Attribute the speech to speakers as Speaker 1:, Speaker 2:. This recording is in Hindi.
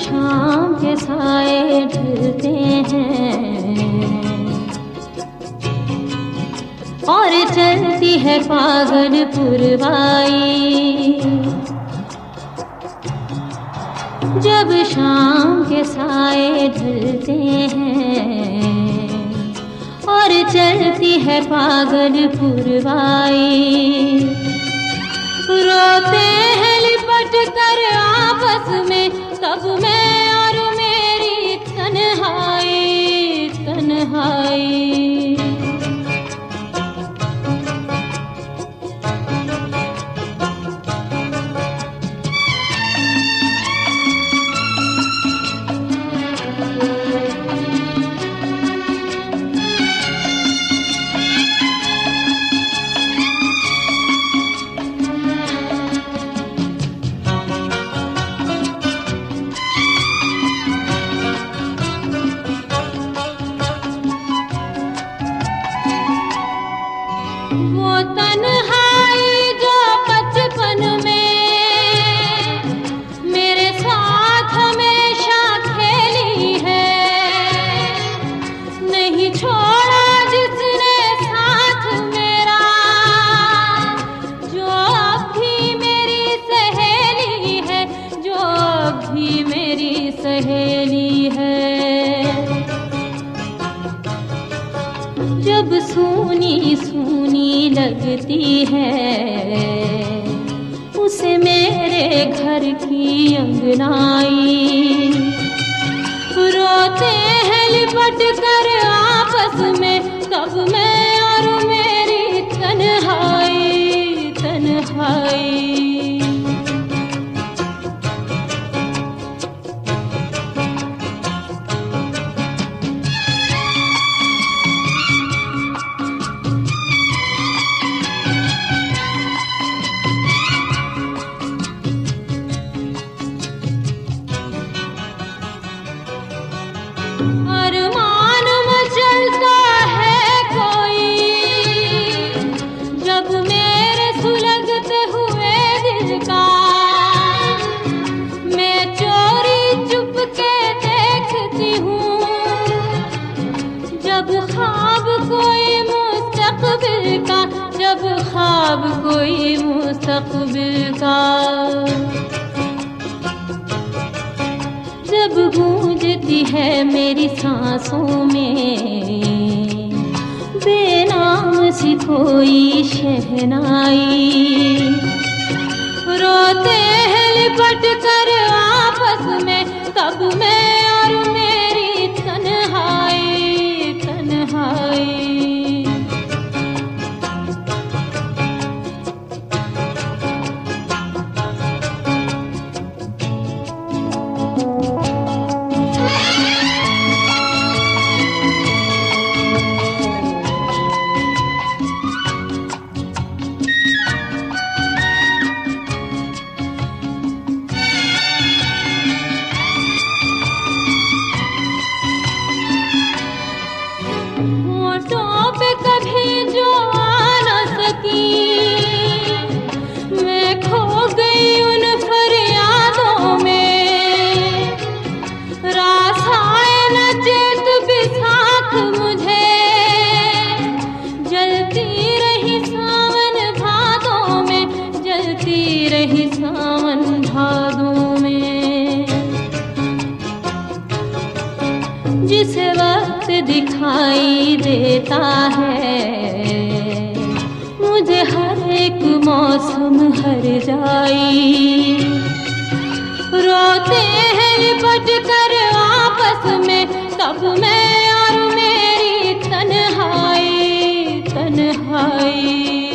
Speaker 1: शाम के साए ढलते हैं और चलती है पागल पुरवाई। जब शाम के साए ढलते हैं और चलती है पागल पुरवाई। रोते हैं लिपट कर आपस में तब मैं और मेरी तन्हाई तन्हाई। वो तन्हाई जो बचपन में मेरे साथ हमेशा खेली है, नहीं छोड़ा जिसने साथ मेरा, जो अब भी मेरी सहेली है, जो अब भी मेरी सहेली है। जब सूनी सूनी लगती है उसे मेरे घर की अंगनाई। रोते हैं लिपट कर आपस में तब मैं और मेरी तन्हाई तन्हाई। अरमान मचलता है कोई जब मेरे सुलगते हुए दिल का, मैं चोरी चुप के देखती हूँ जब ख्वाब कोई मुस्तक़बिल का, जब ख्वाब कोई मुस्तक़बिल का। जब गूंजती है मेरी सांसों में बेनाम सी कोई शहनाई। रोते हैं लिपट कर आपस में तब मैं और मेरी तन्हाई तन्हाई। होठों पे कभी जो आ न सकी, मैं खो गई उन फरियादों में। रास आए न चेत बिसाख मुझे, जलती रही सावन भादों में, जलती रही सावन भादों में। जिस वक्त दिखाई देता है मुझे हर एक मौसम हर जाई। रोते हैं लिपट कर आपस में तब मैं और मेरी तन्हाई तन्हाई।